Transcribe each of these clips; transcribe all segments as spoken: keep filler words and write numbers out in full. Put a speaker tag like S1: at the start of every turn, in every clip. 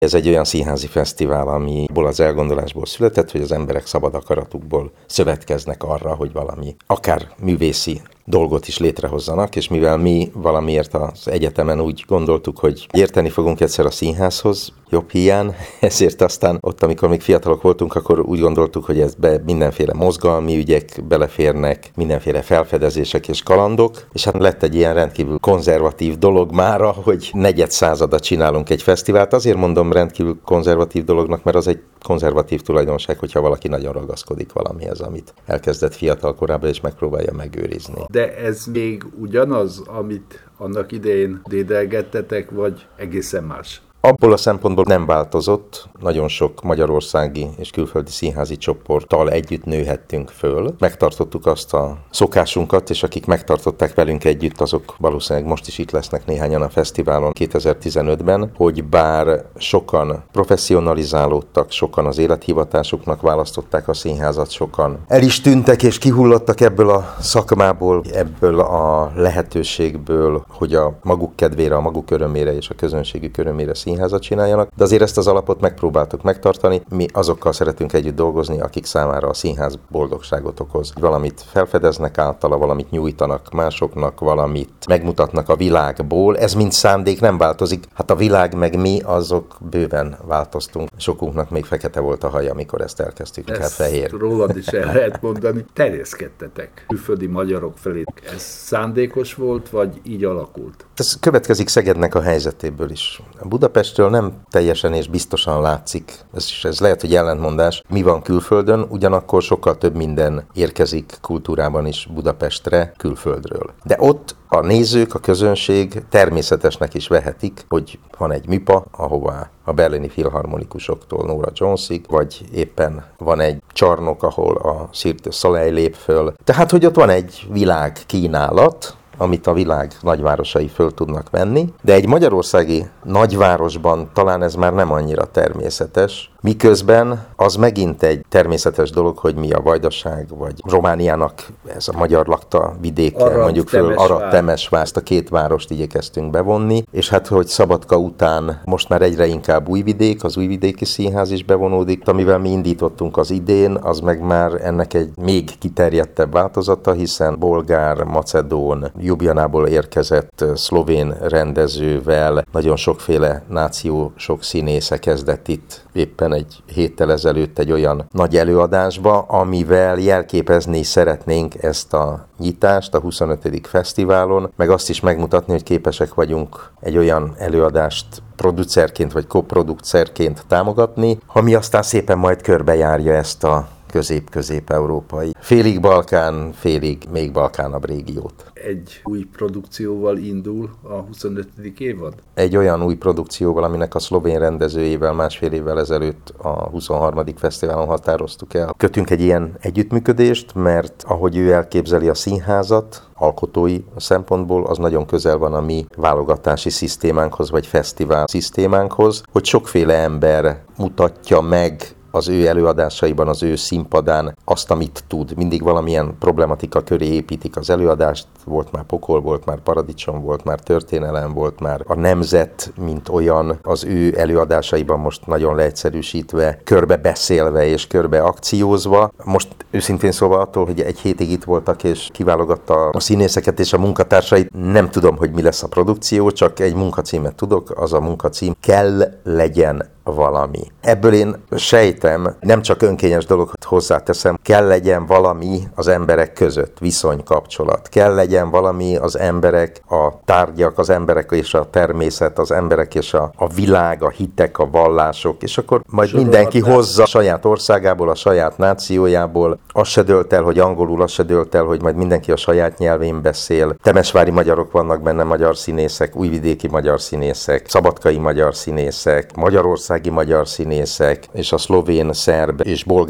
S1: Ez egy olyan színházi fesztivál, amiból az elgondolásból született, hogy az emberek szabad akaratukból szövetkeznek arra, hogy valami, akár művészi dolgot is létrehozzanak, és mivel mi valamiért az egyetemen úgy gondoltuk, hogy érteni fogunk egyszer a színházhoz, jobb hiány, ezért aztán ott, amikor még fiatalok voltunk, akkor úgy gondoltuk, hogy ezbe mindenféle mozgalmi ügyek beleférnek, mindenféle felfedezések és kalandok, és hát lett egy ilyen rendkívül konzervatív dolog mára, hogy negyed százada csinálunk egy fesztivált. Azért mondom rendkívül konzervatív dolognak, mert az egy konzervatív tulajdonság, hogyha valaki nagyon ragaszkodik valamihez, amit elkezdett fiatal korában, és megpróbálja megőrizni.
S2: De ez még ugyanaz, amit annak idején dédelgettetek, vagy egészen más?
S1: Abból a szempontból nem változott, nagyon sok magyarországi és külföldi színházi csoporttal együtt nőhettünk föl. Megtartottuk azt a szokásunkat, és akik megtartották velünk együtt, azok valószínűleg most is itt lesznek néhányan a fesztiválon kétezer-tizenötben, hogy bár sokan professzionalizálódtak, sokan az élethivatásuknak választották a színházat, sokan el is tűntek és kihullottak ebből a szakmából, ebből a lehetőségből, hogy a maguk kedvére, a maguk örömére és a közönségük örömére színházat csináljanak, de azért ezt az alapot megpróbáltuk megtartani. Mi azokkal szeretünk együtt dolgozni, akik számára a színház boldogságot okoz. Valamit felfedeznek általa, valamit nyújtanak másoknak, valamit megmutatnak a világból. Ez mind szándék nem változik. Hát a világ meg mi, azok bőven változtunk. Sokunknak még fekete volt a haja, amikor ezt elkezdtük,
S2: ezt
S1: fehér.
S2: Rólad is el lehet mondani. Terjeszkedtetek külföldi magyarok felé. Ez szándékos volt, vagy így alakult?
S1: Ez következik Szegednek a helyzetéből is. A Budapestről nem teljesen és biztosan látszik, ez, ez lehet, hogy ellentmondás, mi van külföldön, ugyanakkor sokkal több minden érkezik kultúrában is Budapestre külföldről. De ott a nézők, a közönség természetesnek is vehetik, hogy van egy MIPA, ahová a berlini filharmonikusoktól Nora Jonesig, vagy éppen van egy csarnok, ahol a Cirque du Soleil lép föl. Tehát, hogy ott van egy világkínálat, amit a világ nagyvárosai föl tudnak venni, de egy magyarországi nagyvárosban talán ez már nem annyira természetes, miközben az megint egy természetes dolog, hogy mi a Vajdaság, vagy Romániának ez a magyar lakta vidéke,
S2: Arad,
S1: mondjuk föl
S2: Temesvár.
S1: Arad, Temesvárt, a két várost igyekeztünk bevonni, és hát, hogy Szabadka után most már egyre inkább Újvidék, az Újvidéki Színház is bevonódik, amivel mi indítottunk az idén, az meg már ennek egy még kiterjedtebb változata, hiszen bolgár, macedón, Ljubljanából érkezett szlovén rendezővel, nagyon sokféle náció, sok színésze kezdett itt éppen egy héttel ezelőtt egy olyan nagy előadásba, amivel jelképezni szeretnénk ezt a nyitást a huszonötödik fesztiválon, meg azt is megmutatni, hogy képesek vagyunk egy olyan előadást producerként vagy koproducerként támogatni, ami aztán szépen majd körbejárja ezt a közép-közép-európai, félig Balkán, félig még balkánabb régiót.
S2: Egy új produkcióval indul a huszonötödik évad?
S1: Egy olyan új produkcióval, aminek a szlovén rendezőjével másfél évvel ezelőtt a huszonharmadik fesztiválon határoztuk el. Kötünk egy ilyen együttműködést, mert ahogy ő elképzeli a színházat, alkotói szempontból, az nagyon közel van a mi válogatási szisztémánkhoz, vagy fesztivál szisztémánkhoz, hogy sokféle ember mutatja meg az ő előadásaiban, az ő színpadán azt, amit tud. Mindig valamilyen problematika köré építik az előadást. Volt már pokol, volt már paradicsom, volt már történelem, volt már a nemzet, mint olyan az ő előadásaiban most nagyon leegyszerűsítve, körbe beszélve és körbe akciózva. Most őszintén szóval attól, hogy egy hétig itt voltak és kiválogatta a színészeket és a munkatársait, nem tudom, hogy mi lesz a produkció, csak egy munkacímet tudok, az a munkacím Kell legyen valami. Ebből én sejtem, nem csak önkényes dolog, hogy hozzáteszem, kell legyen valami az emberek között, viszonykapcsolat. Kell legyen valami az emberek, a tárgyak, az emberek és a természet, az emberek és a, a világ, a hitek, a vallások, és akkor majd Sorol mindenki hozza a saját országából, a saját nációjából. Az se dőlt el, hogy angolul, az se dőlt el, hogy majd mindenki a saját nyelvén beszél. Temesvári magyarok vannak benne, magyar színészek, újvidéki magyar színészek, szabadkai magyar színészek, Magyarország magyar színészek, és a szlovén, szerb és bolgár közremű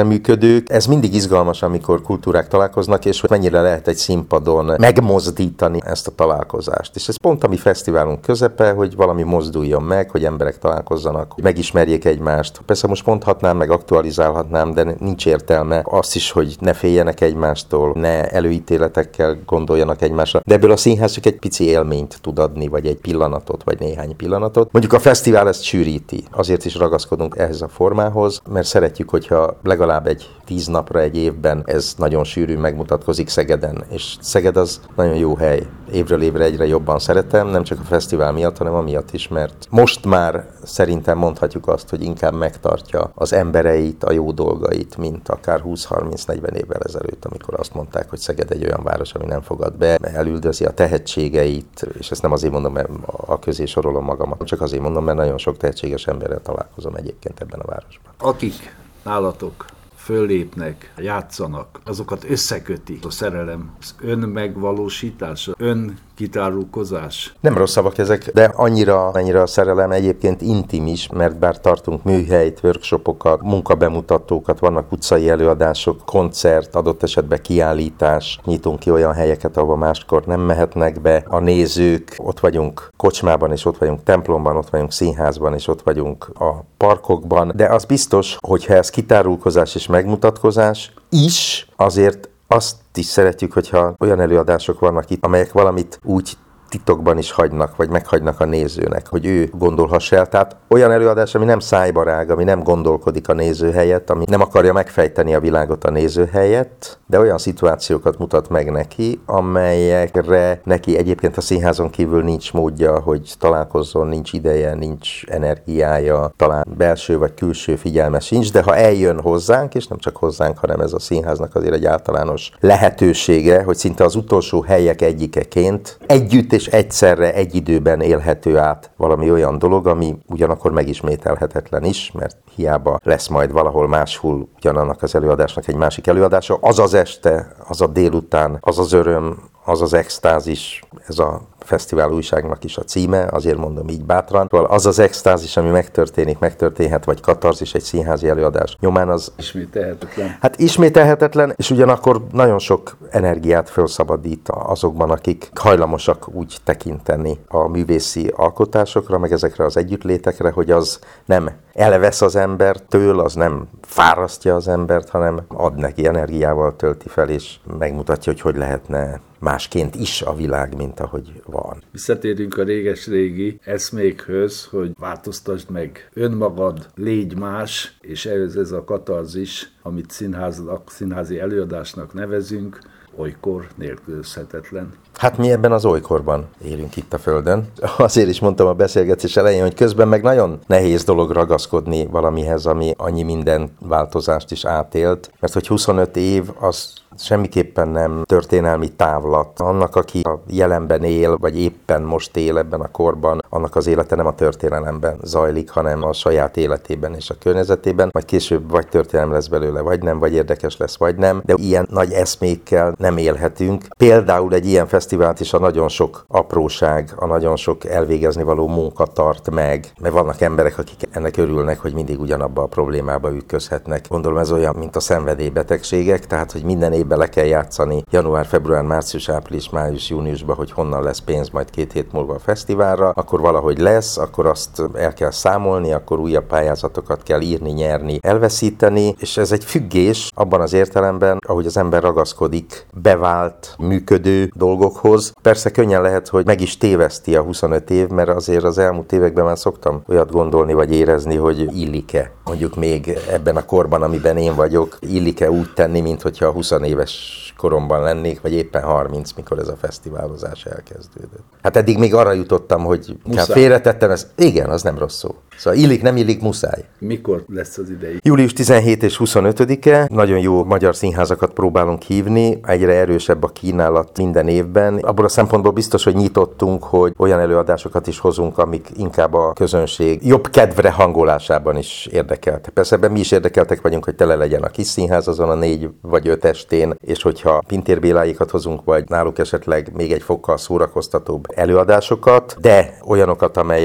S1: közreműködők. Ez mindig izgalmas, amikor kultúrák találkoznak, és hogy mennyire lehet egy színpadon megmozdítani ezt a találkozást. És ez pont a mi fesztiválunk közepe, hogy valami mozduljon meg, hogy emberek találkozzanak, hogy megismerjék egymást. Persze most mondhatnám, meg aktualizálhatnám, de nincs értelme azt is, hogy ne féljenek egymástól, ne előítéletekkel gondoljanak egymásra. De ebből a színház csak egy pici élményt tud adni, vagy egy pillanatot, vagy néhány pillanatot. Mondjuk a fesztivál ezt sűríti. Azért is ragaszkodunk ehhez a formához, mert szeretjük, hogyha legalább egy tíz napra egy évben ez nagyon sűrűn megmutatkozik Szegeden. És Szeged az nagyon jó hely. Évről évre egyre jobban szeretem, nem csak a fesztivál miatt, hanem amiatt is, mert most már szerintem mondhatjuk azt, hogy inkább megtartja az embereit, a jó dolgait, mint akár húsz-harminc-negyven évvel ezelőtt, amikor azt mondták, hogy Szeged egy olyan város, ami nem fogad be, elüldözi a tehetségeit, és ezt nem azért mondom, mert a közé sorolom magamat, csak azért mondom, mert nagyon sok tehetséges emberrel találkozom egyébként ebben a városban.
S2: Akik nálatok föllépnek, játszanak, azokat összeköti a szerelem, az önmegvalósítása, önkitárulkozás.
S1: Nem rossz szavak ezek, de annyira, annyira a szerelem egyébként intim is, mert bár tartunk műhelyt, workshopokat, munkabemutatókat, vannak utcai előadások, koncert, adott esetben kiállítás, nyitunk ki olyan helyeket, ahol máskor nem mehetnek be a nézők, ott vagyunk kocsmában, és ott vagyunk templomban, ott vagyunk színházban, és ott vagyunk a parkokban, de az biztos, hogyha ez kitárulkozás és megmutatkozás is, azért azt is szeretjük, hogyha olyan előadások vannak itt, amelyek valamit úgy titokban is hagynak, vagy meghagynak a nézőnek, hogy ő gondolhassa el. Tehát olyan előadás, ami nem szájbarág, ami nem gondolkodik a néző helyett, ami nem akarja megfejteni a világot a néző helyett, de olyan szituációkat mutat meg neki, amelyekre neki egyébként a színházon kívül nincs módja, hogy találkozzon, nincs ideje, nincs energiája, talán belső vagy külső figyelme sincs, de ha eljön hozzánk, és nem csak hozzánk, hanem ez a színháznak azért egy általános lehetősége, hogy szinte az utolsó helyek egyikeként együtt és egyszerre egy időben élhető át valami olyan dolog, ami ugyanakkor megismételhetetlen is, mert hiába lesz majd valahol máshol ugyanannak az előadásnak egy másik előadása. Az az este, az a délután, az az öröm, az az extázis, ez a fesztivál újságnak is a címe, azért mondom így bátran. Az az extázis, ami megtörténik, megtörténhet, vagy katarzis egy színházi előadás nyomán, az
S2: ismételhetetlen.
S1: Hát ismételhetetlen, és ugyanakkor nagyon sok energiát felszabadít azokban, akik hajlamosak úgy tekinteni a művészi alkotásokra, meg ezekre az együttlétekre, hogy az nem elvesz az embertől, az nem fárasztja az embert, hanem ad neki energiával, tölti fel, és megmutatja, hogy hogy lehetne másként is a világ, mint ahogy van.
S2: Visszatérünk a réges-régi eszmékhöz, hogy változtasd meg önmagad, légy más, és ez, ez a katarzis, amit színháznak, színházi előadásnak nevezünk, olykor nélkülözhetetlen.
S1: Hát mi ebben az olykorban élünk itt a Földön. Azért is mondtam a beszélgetés elején, hogy közben meg nagyon nehéz dolog ragaszkodni valamihez, ami annyi minden változást is átélt, mert hogy huszonöt év, az semmiképpen nem történelmi távlat. Annak, aki a jelenben él, vagy éppen most él ebben a korban, annak az élete nem a történelemben zajlik, hanem a saját életében és a környezetében. Majd később vagy történelem lesz belőle, vagy nem, vagy érdekes lesz, vagy nem. De ilyen nagy eszmékkel nem élhetünk. Például egy ilyen fesztivált is a nagyon sok apróság, a nagyon sok elvégezni való munka tart meg. Mert vannak emberek, akik ennek örülnek, hogy mindig ugyanabba a problémába ütközhetnek. Gondolom ez olyan, mint a szenvedélybetegségek, tehát hogy minden évben le kell játszani január, február, március, április, május, júniusban, hogy honnan lesz pénz majd két hét múlva a fesztiválra, akkor valahogy lesz, akkor azt el kell számolni, akkor újabb pályázatokat kell írni, nyerni, elveszíteni, és ez egy függés abban az értelemben, ahogy az ember ragaszkodik bevált, működő dolgokhoz. Persze könnyen lehet, hogy meg is téveszti a huszonöt év, mert azért az elmúlt években már szoktam olyat gondolni, vagy érezni, hogy illik-e, mondjuk még ebben a korban, amiben én vagyok, illik-e úgy tenni, mint hogyha a húsz éves koromban lennék, vagy éppen harminc, mikor ez a fesztiválozás elkezdődött. Hát eddig még arra jutottam, hogy félretettem ezt. Igen, az nem rossz szó. Szóval illik, nem illik, muszáj.
S2: Mikor lesz az idei?
S1: július tizenhetedike és huszonötödike. Nagyon jó magyar színházakat próbálunk hívni. Egyre erősebb a kínálat minden évben. Abból a szempontból biztos, hogy nyitottunk, hogy olyan előadásokat is hozunk, amik inkább a közönség jobb kedvre hangolásában is érdekeltek. Persze ebben mi is érdekeltek vagyunk, hogy tele legyen a kis színház azon a négy vagy öt estén, és hogyha Pintér Béláikat hozunk, vagy náluk esetleg még egy fokkal szórakoztatóbb előadásokat, de olyanokat, amelyek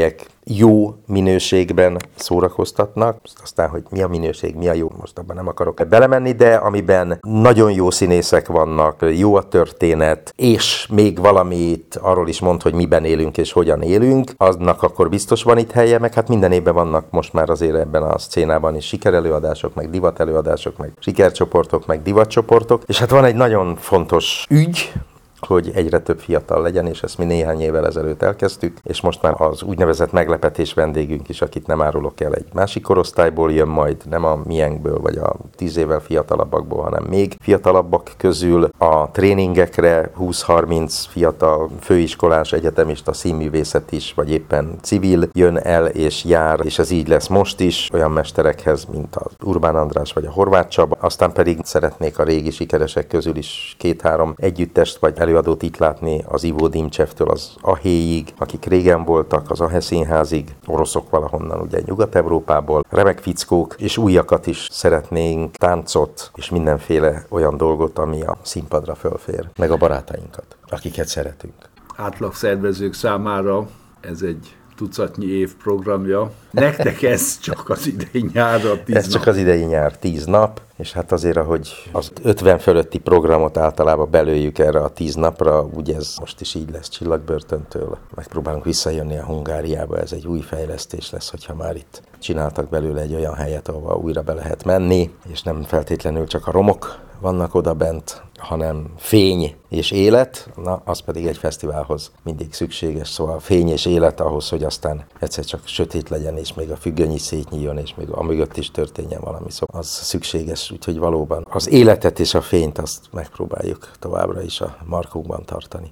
S1: jó minőségben szórakoztatnak. Aztán, hogy mi a minőség, mi a jó, most abban nem akarok belemenni, de amiben nagyon jó színészek vannak, jó a történet, és még valamit arról is mond, hogy miben élünk és hogyan élünk, aznak akkor biztos van itt helye, meg hát minden évben vannak most már azért ebben a szcénában is sikerelőadások, meg divatelőadások, meg sikercsoportok, meg divatcsoportok, és hát van egy nagyon fontos ügy, hogy egyre több fiatal legyen, és ezt mi néhány évvel ezelőtt elkezdtük, és most már az úgynevezett meglepetés vendégünk is, akit nem árulok el, egy másik korosztályból jön majd, nem a miénkből, vagy a tíz évvel fiatalabbakból, hanem még fiatalabbak közül a tréningekre húsz-harminc fiatal főiskolás, egyetemista, színművészet is, vagy éppen civil jön el és jár, és ez így lesz most is, olyan mesterekhez, mint az Urbán András vagy a Horváth Csaba, aztán pedig szeretnék a régi sikeresek közül is két-három együttest vagy előadót itt látni, az Ivo Dimcsevtől az Ahéig, akik régen voltak, az Ahe Színházig, oroszok valahonnan, ugye Nyugat-Európából, remek fickók, és újakat is szeretnénk, táncot, és mindenféle olyan dolgot, ami a színpadra fölfér, meg a barátainkat, akiket szeretünk.
S2: Átlag szervezők számára ez egy tucatnyi év programja. Nektek ez csak az idei nyárra tíz
S1: Ez
S2: nap.
S1: csak az idei nyár tíz nap, és hát azért, ahogy az ötven fölötti programot általában belőjük erre a tíz napra, úgy ez most is így lesz Csillagbörtöntől. Megpróbálunk visszajönni a Hungáriába, ez egy új fejlesztés lesz, hogyha már itt csináltak belőle egy olyan helyet, ahova újra be lehet menni, és nem feltétlenül csak a romok vannak oda bent, hanem fény és élet, na, az pedig egy fesztiválhoz mindig szükséges, szóval fény és élet ahhoz, hogy aztán egyszer csak sötét legyen, és még a függöny is szétnyíljon, és még a mögött is történjen valami, szóval az szükséges, úgyhogy valóban az életet és a fényt azt megpróbáljuk továbbra is a markunkban tartani.